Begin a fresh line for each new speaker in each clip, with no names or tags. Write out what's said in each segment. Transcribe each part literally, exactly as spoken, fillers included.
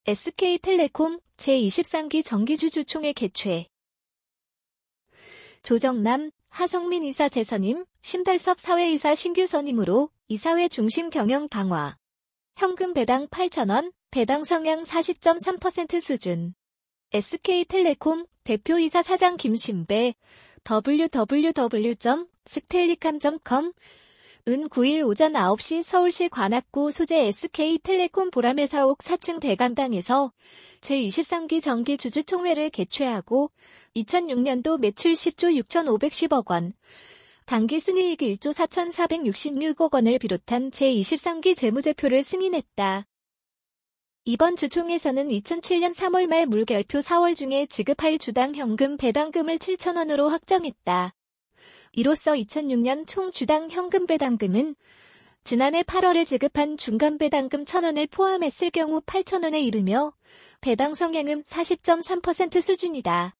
에스케이텔레콤 제이십삼 기 정기주주총회 개최. 조정남, 하성민 이사 재선임, 심달섭 사회이사 신규 선임으로 이사회 중심 경영 강화. 현금 배당 팔천 원, 배당 성향 사십 점 삼 퍼센트 수준. 에스케이텔레콤 대표이사 사장 김신배, 더블유 더블유 더블유 점 스텔리캄 점 컴 은 구 일 오전 아홉 시 서울시 관악구 소재 에스케이텔레콤 보라매 사옥 사 층 대강당에서 제이십삼 기 정기주주총회를 개최하고 이천육 년도 매출 십조 육천오백십억 원, 당기순이익 일조 사천사백육십육억 원을 비롯한 제이십삼 기 재무제표를 승인했다. 이번 주총에서는 이천칠 년 삼월 말 물결표 사월 중에 지급할 주당 현금 배당금을 칠천 원으로 확정했다. 이로써 이천육 년 총 주당 현금 배당금은 지난해 팔월에 지급한 중간 배당금 천 원을 포함했을 경우 팔천 원에 이르며 배당 성향은 사십 점 삼 퍼센트 수준이다.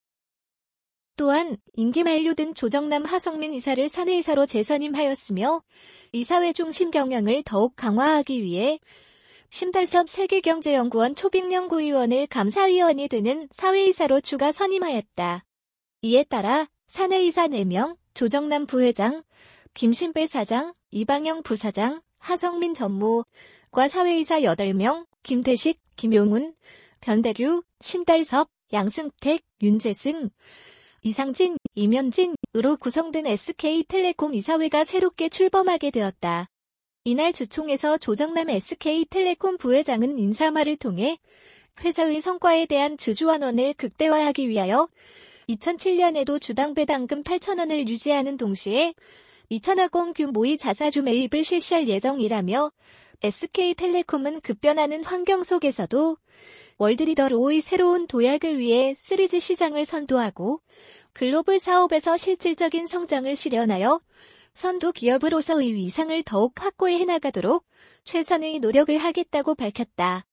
또한 임기 만료된 조정남 하성민 이사를 사내이사로 재선임하였으며 이사회 중심 경영을 더욱 강화하기 위해 심달섭 세계경제연구원 초빙연구위원을 감사위원이 되는 사회이사로 추가 선임하였다. 이에 따라 사내이사 네 명, 조정남 부회장, 김신배 사장, 이방영 부사장, 하성민 전무과 사회이사 여덟 명, 김태식, 김용훈, 변대규, 심달섭, 양승택, 윤재승, 이상진, 이면진으로 구성된 에스케이텔레콤 이사회가 새롭게 출범하게 되었다. 이날 주총에서 조정남 에스케이텔레콤 부회장은 인사말을 통해 회사의 성과에 대한 주주환원을 극대화하기 위하여 이천칠 년에도 주당 배당금 팔천 원을 유지하는 동시에 이천억 원 규모의 자사주 매입을 실시할 예정이라며 에스케이텔레콤은 급변하는 환경 속에서도 월드리더로의 새로운 도약을 위해 쓰리지 시장을 선도하고 글로벌 사업에서 실질적인 성장을 실현하여 선도 기업으로서의 위상을 더욱 확고히 해나가도록 최선의 노력을 하겠다고 밝혔다.